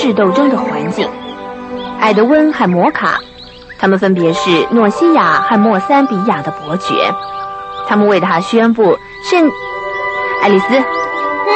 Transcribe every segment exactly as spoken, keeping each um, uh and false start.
治斗争的环境。艾德温和摩卡，他们分别是诺西亚和莫桑比亚的伯爵，他们为他宣布圣爱丽丝， 嗯，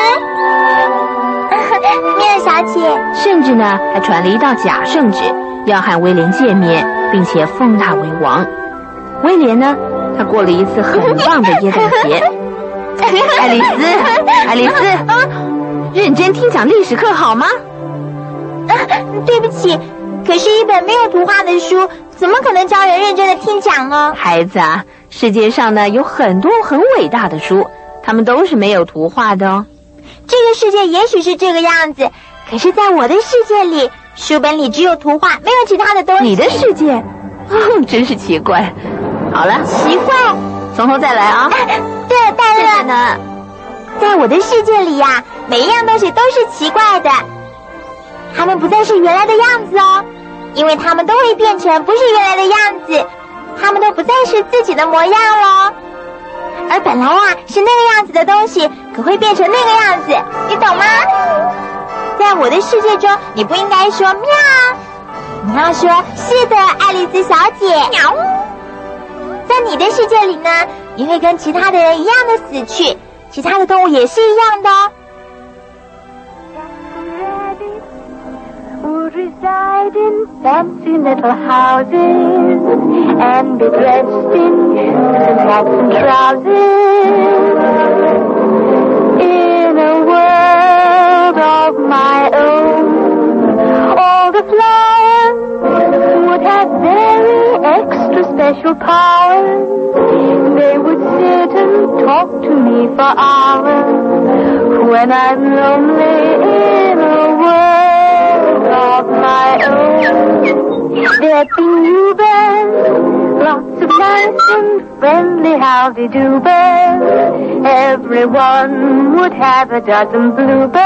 米尔小姐， 甚至呢还传了一道假圣旨，要和威廉见面，并且封他为王。威廉呢，他过了一次很棒的耶诞节。爱丽丝，爱丽丝，认真听讲历史课好吗？ 啊，对不起，可是一本没有图画的书，怎么可能教人认真的听讲呢？ 孩子啊，世界上呢有很多很伟大的书，它们都是没有图画的哦。 这个世界也许是这个样子，可是在我的世界里，书本里只有图画，没有其他的东西。 你的世界，哦，真是奇怪。好了， 奇怪， 从头再来啊。 啊对了，戴乐呢， 在我的世界里呀、啊，每一样东西都是奇怪的，它们不再是原来的样子哦，因为它们都会变成不是原来的样子，它们都不再是自己的模样咯。而本来啊是那个样子的东西，可会变成那个样子，你懂吗？在我的世界中，你不应该说喵，你要说是的，爱丽丝小姐。喵。在你的世界里呢，你会跟其他的人一样的死去，其他的动物也是一样的哦。 Would reside in fancy little houses and be dressed in shoes and hats and trousers in a world of my own. All the flowers would have very extra special powers. They would sit and talk to me for hours when I'm lonely in a world of my own. There'd be new birds, lots of nice and friendly howdy-do birds. Everyone would have a dozen bluebirds.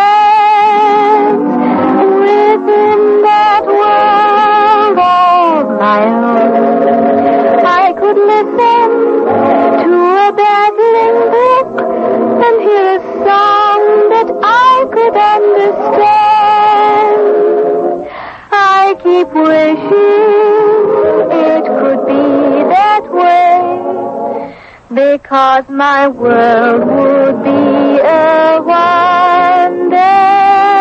Within that world of my own, I could listen to a babbling brook and hear a song that I could understand. I keep wishing it could be that way, because my world would be a wonderland.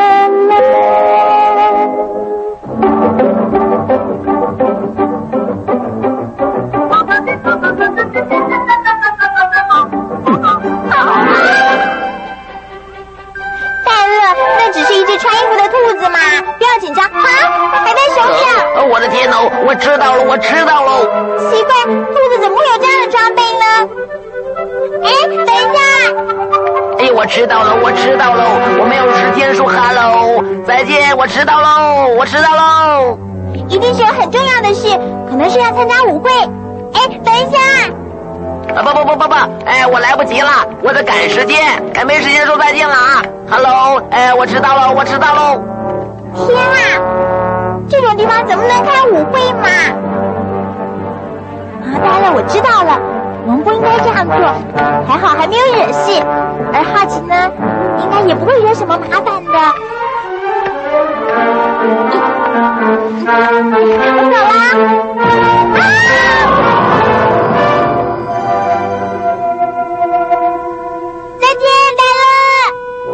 我的天哦，我知道了，我知道喽。 奇怪，兔子怎么会有这样的装备呢？哎，等一下！ 哎，我知道了，我知道喽，我没有时间说哈喽，再见，我知道喽，我知道喽。 一定是有很重要的事，可能是要参加舞会。哎，等一下！ 啊不不不不不，哎，我来不及了，我得赶时间，哎，没时间说再见了啊。Hello， 哎，我知道了，我知道喽。 天啊！这种地方怎么能开舞会嘛？啊，当然我知道了，我们不应该这样做，还好还没有惹事，而好奇呢，应该也不会惹什么麻烦的。我走啦！啊！再见，戴乐。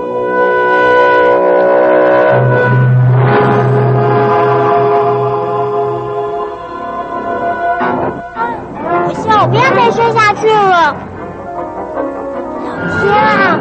我希望我不要再摔下去了。老天啊！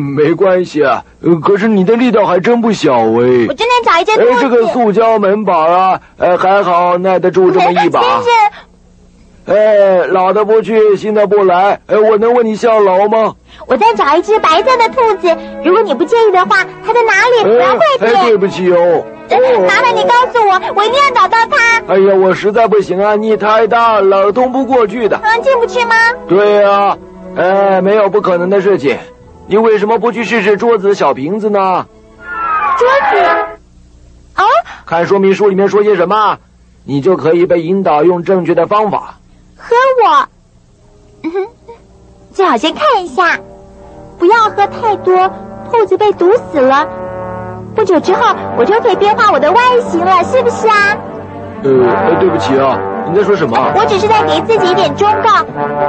没关系啊，可是你的力道还真不小哎。 我正在找一只兔子。 哎，这个塑胶门把啊，哎，还好耐得住这么一把。 先生。 哎，老的不去，新的不来。哎，我能问你效劳吗？ 我在找一只白色的兔子，如果你不介意的话，它在哪里？我要快点。 哎，对不起哦。 麻烦你告诉我，我一定要找到它。 哎呀，我实在不行啊，你太大了，通不过去的。 嗯，进不去吗？ 对啊，哎，没有不可能的事情。你为什么不去试试桌子的小瓶子呢？ 桌子？哦？ 看说明书里面说些什么，你就可以被引导用正确的方法。 喝我，嗯哼，最好先看一下，不要喝太多，兔子被毒死了。不久之后，我就可以变化我的外形了，是不是啊？ 呃，对不起啊，你在说什么？ 我只是在给自己一点忠告。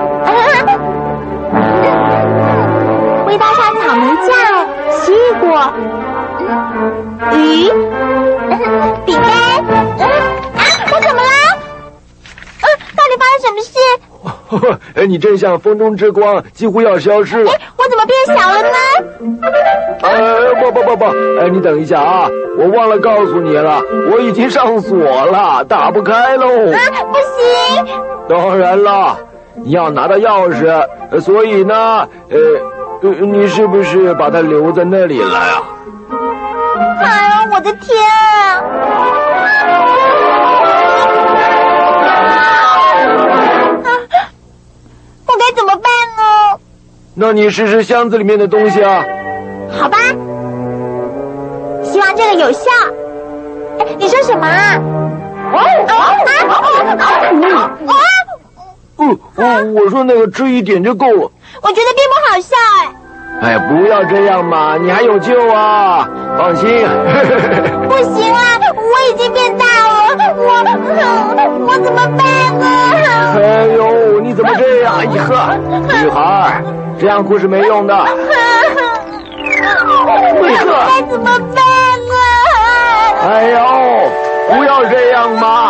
味道像草莓酱、奇异果、鱼、饼干。啊，我怎么了？嗯，到底发生什么事？ 哎，你真像风中之光，几乎要消失了。 哎，我怎么变小了呢？ 呃，不不不不，哎，你等一下啊，我忘了告诉你了，我已经上锁了，打不开喽。 啊，不行！ 当然了，你要拿到钥匙，所以呢，呃，呃你是不是把它留在那里了呀？ 哎呀，我的天啊！我该怎么办呢？ 那你试试箱子里面的东西啊。 好吧，希望这个有效。哎，你说什么啊？哦啊啊啊！ 哦哦，我说那个吃一点就够了。 我觉得并不好笑哎。哎，不要这样嘛，你还有救啊！放心。 不行啊，我已经变大了，我我怎么办呢？ 哎呦，你怎么这样？哎呵，女孩，这样哭是没用的。 该怎么办啊？ 哎呦，不要这样嘛！